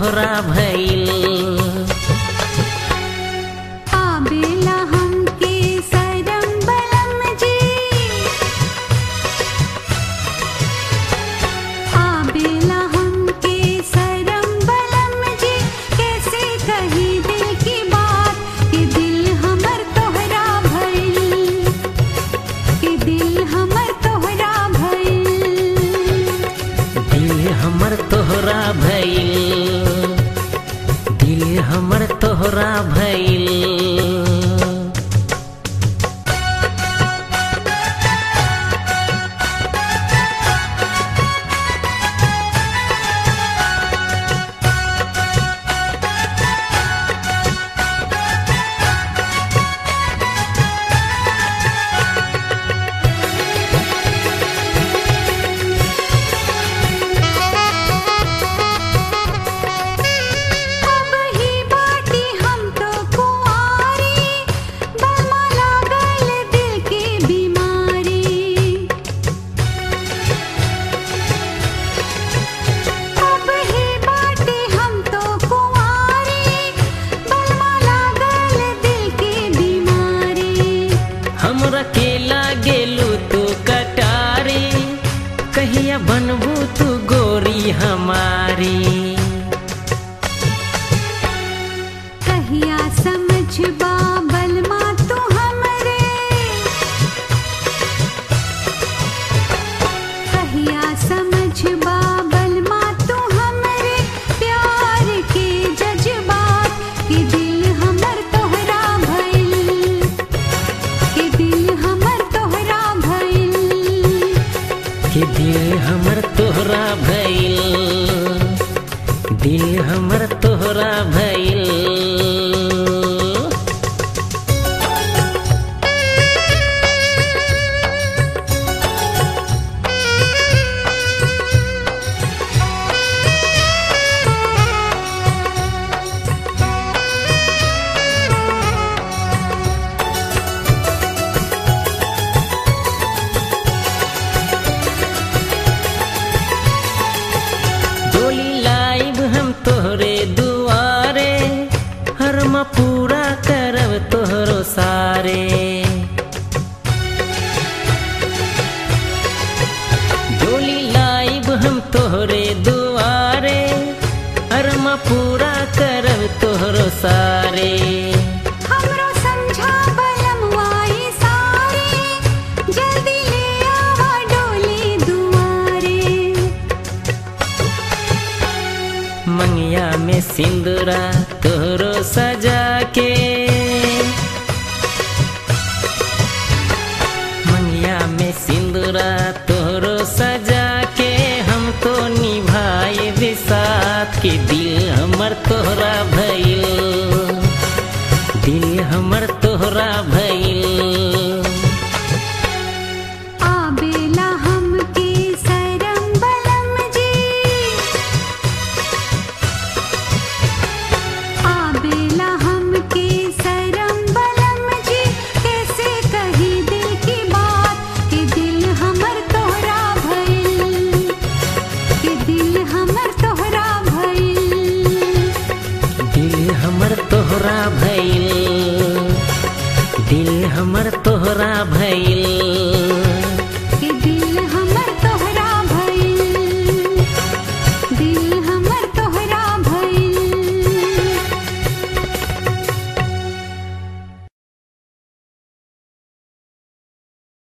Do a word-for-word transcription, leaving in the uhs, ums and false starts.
तोहरा भइल। आबेला हमके सरम बलम जी, आबेला हमके सरम बलम जी, कैसे कही दिल की बात कि दिल हमर तोहरा भइल, कि दिल हमर तोहरा भइल। दिल हमर तोहरा भइल, दिल हमर तोहरा भइल। अब ही बाटी हम तो कुंवारी, बलमा लागल दिल की बीमारी। अब ही बाटी हम तो कुंवारी, बलमा लागल दिल की बीमारी। हमरा के लागेलू तू कटारी, कहिया बनबू तू गोरी हमारी। कहिया समझबा बलमा तू हमरे, कहिया समझबा बलमा तू हमरे प्यार के जज्बात कि दिल हमर तोहरा भइल, कि दिल हमर तोहरा भइल। कि दिल हमर तोहरा भइल, दिल हमर तोहरा भइल। डोली लाइब हम तोहरे दुआरे, हरमा पूरा करब तोहरो सारे। डोली लाइब हम तोहरे दुआरे, हरमा पूरा करब तोहरो सारे। हमरो समझा बलमवाई सारी, जल्दी ले आवा डोली दुआरे। मंगिया में सिंदूरा तोहरो सजा के,